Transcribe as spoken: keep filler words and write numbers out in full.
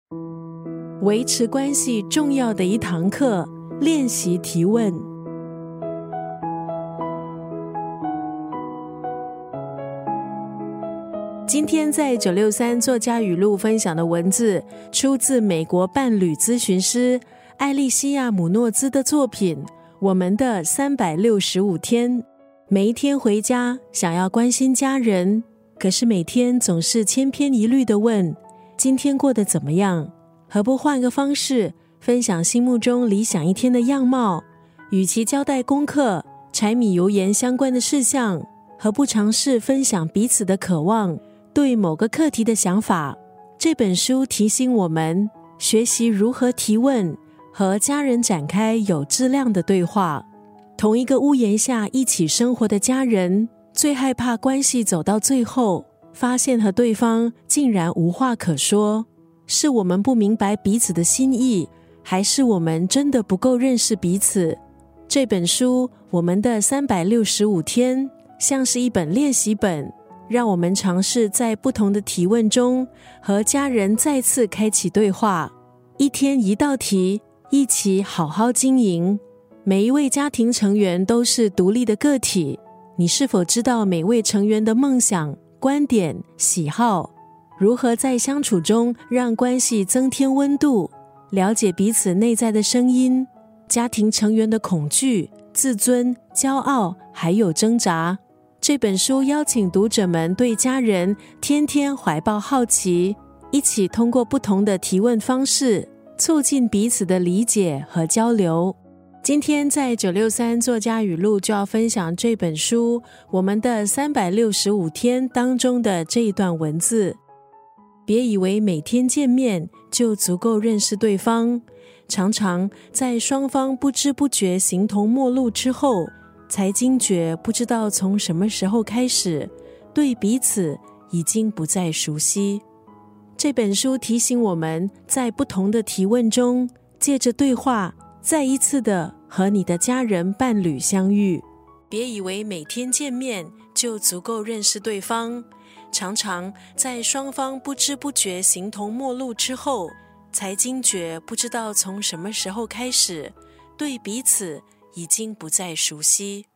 维持关系重要的一堂课，练习提问。今天在九六三作家语录分享的文字，出自美国伴侣咨询师艾莉西亚·姆诺兹的作品《我们的三百六十五天》。每一天回家，想要关心家人，可是每天总是千篇一律地问：今天过得怎么样？何不换个方式，分享心目中理想一天的样貌？与其交代功课、柴米油盐相关的事项，何不尝试分享彼此的渴望，对某个课题的想法？这本书提醒我们，学习如何提问，和家人展开有质量的对话。同一个屋檐下一起生活的家人，最害怕关系走到最后，发现和对方竟然无话可说。是我们不明白彼此的心意，还是我们真的不够认识彼此？这本书《我们的三百六十五天》像是一本练习本，让我们尝试在不同的提问中和家人再次开启对话。一天一道题，一起好好经营。每一位家庭成员都是独立的个体，你是否知道每位成员的梦想、观点、喜好？如何在相处中让关系增添温度？了解彼此内在的声音，家庭成员的恐惧、自尊、骄傲，还有挣扎。这本书邀请读者们对家人天天怀抱好奇，一起通过不同的提问方式，促进彼此的理解和交流。今天在九六三作家语录就要分享这本书《我们的三百六十五天》当中的这一段文字。别以为每天见面就足够认识对方，常常在双方不知不觉形同陌路之后，才惊觉不知道从什么时候开始，对彼此已经不再熟悉。这本书提醒我们，在不同的提问中，借着对话，再一次的和你的家人伴侣相遇。别以为每天见面就足够认识对方，常常在双方不知不觉形同陌路之后，才惊觉不知道从什么时候开始，对彼此已经不再熟悉。